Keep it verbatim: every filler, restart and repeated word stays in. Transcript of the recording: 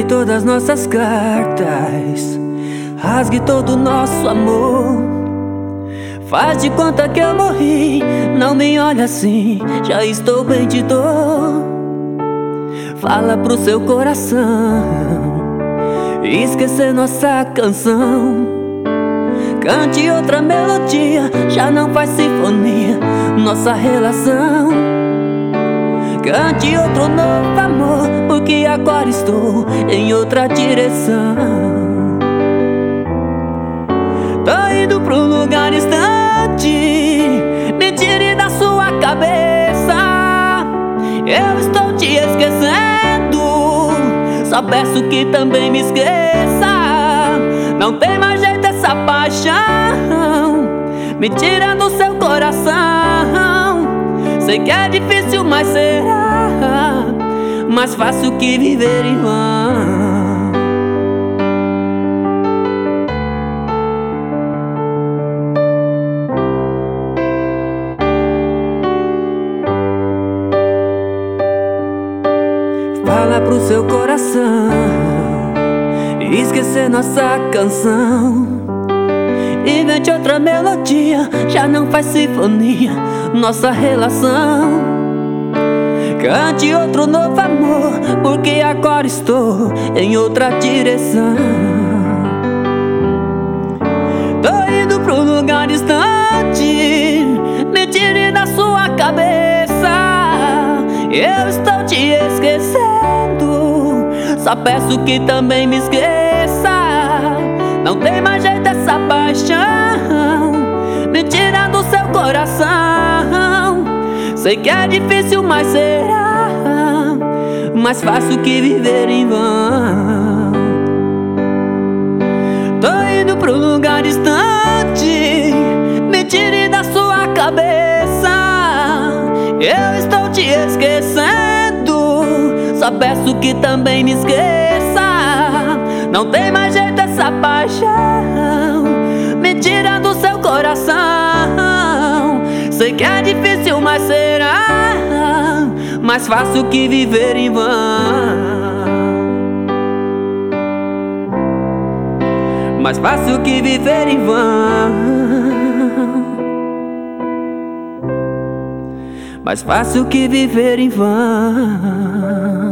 todas nossas cartas, rasgue todo o nosso amor. Faz de conta que eu morri, não me olha assim, já estou bem de dor. Fala pro seu coração esquecer nossa canção. Cante outra melodia, já não faz sinfonia nossa relação. Cante outro novo amor, porque agora estou em outra direção. Tô indo pra um lugar distante, me tire da sua cabeça. Eu estou te esquecendo, só peço que também me esqueça. Não tem mais jeito essa paixão, me tira do seu coração. Sei que é difícil, mas será mais fácil que viver em vão. Fala pro seu coração esquecer nossa canção. Invente outra melodia, já não faz sinfonia nossa relação. Cante outro novo amor, porque agora estou em outra direção. Tô indo pro lugar distante, me tire da sua cabeça. Eu estou te esquecendo, só peço que também me esqueça. Não tem mais jeito essa paixão, me tira do seu coração. Sei que é difícil, mas será mais fácil que viver em vão. Tô indo pro lugar distante, me tire da sua cabeça. Eu estou te esquecendo, só peço que também me esqueça. Não tem mais jeito essa paixão, me tira do seu coração. Sei que é difícil, mas será mais fácil que viver em vão. Mais fácil que viver em vão. Mais fácil que viver em vão.